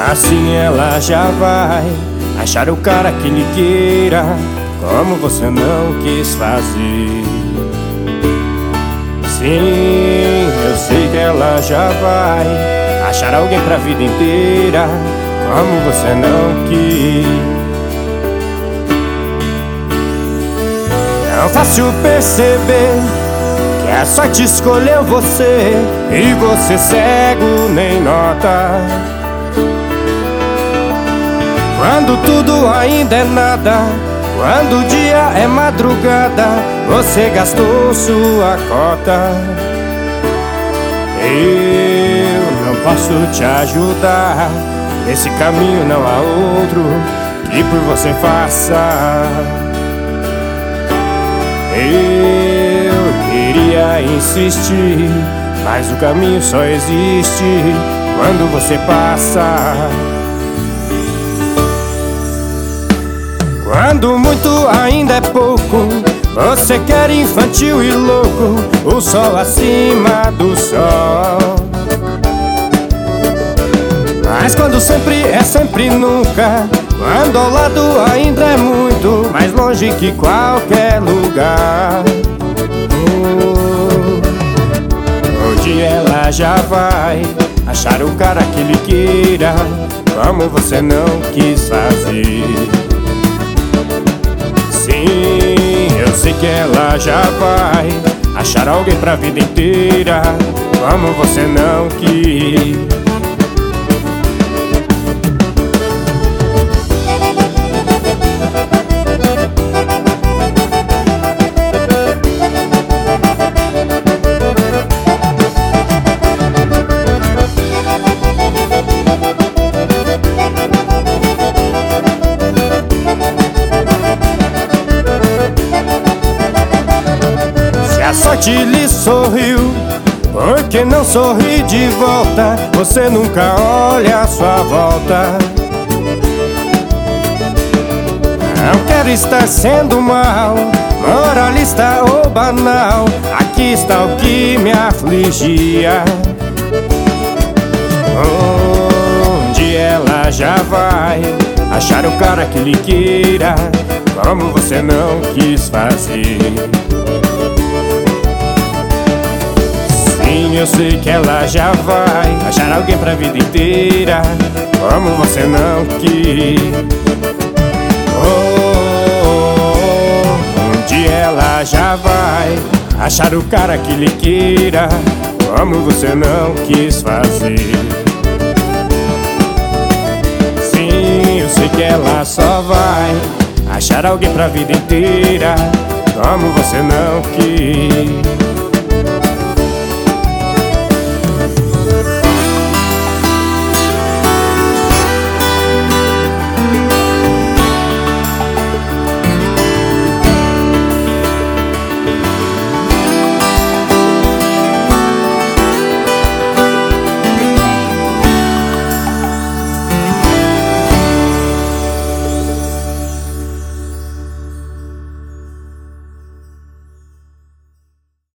Assim ela já vai achar o cara que lhe queira, como você não quis fazer. Sim, eu sei que ela já vai achar alguém pra vida inteira, como você não quis. Não fácil perceber que a sorte escolheu você, e você cego nem nota. Quando tudo ainda é nada, quando o dia é madrugada, você gastou sua cota. Eu não posso te ajudar, nesse caminho não há outro que por você faça. Eu queria insistir, mas o caminho só existe quando você passa. Quando muito ainda é pouco, você quer infantil e louco, o sol acima do sol. Mas quando sempre é sempre nunca, quando ao lado ainda é muito mais longe que qualquer lugar. Onde ela já vai achar o cara que lhe queira, como você não quis fazer. Sim, eu sei que ela já vai achar alguém pra vida inteira, como você não quis. A sorte lhe sorriu, por que não sorri de volta? Você nunca olha à sua volta. Não quero estar sendo mal, moralista ou banal, aqui está o que me afligia. Onde ela já vai achar o cara que lhe queira, como você não quis fazer. Sim, eu sei que ela já vai achar alguém pra vida inteira, como você não quis. Onde ela já vai achar o cara que lhe queira, como você não quis fazer. Sim, eu sei que ela só vai achar alguém pra vida inteira, como você não quis.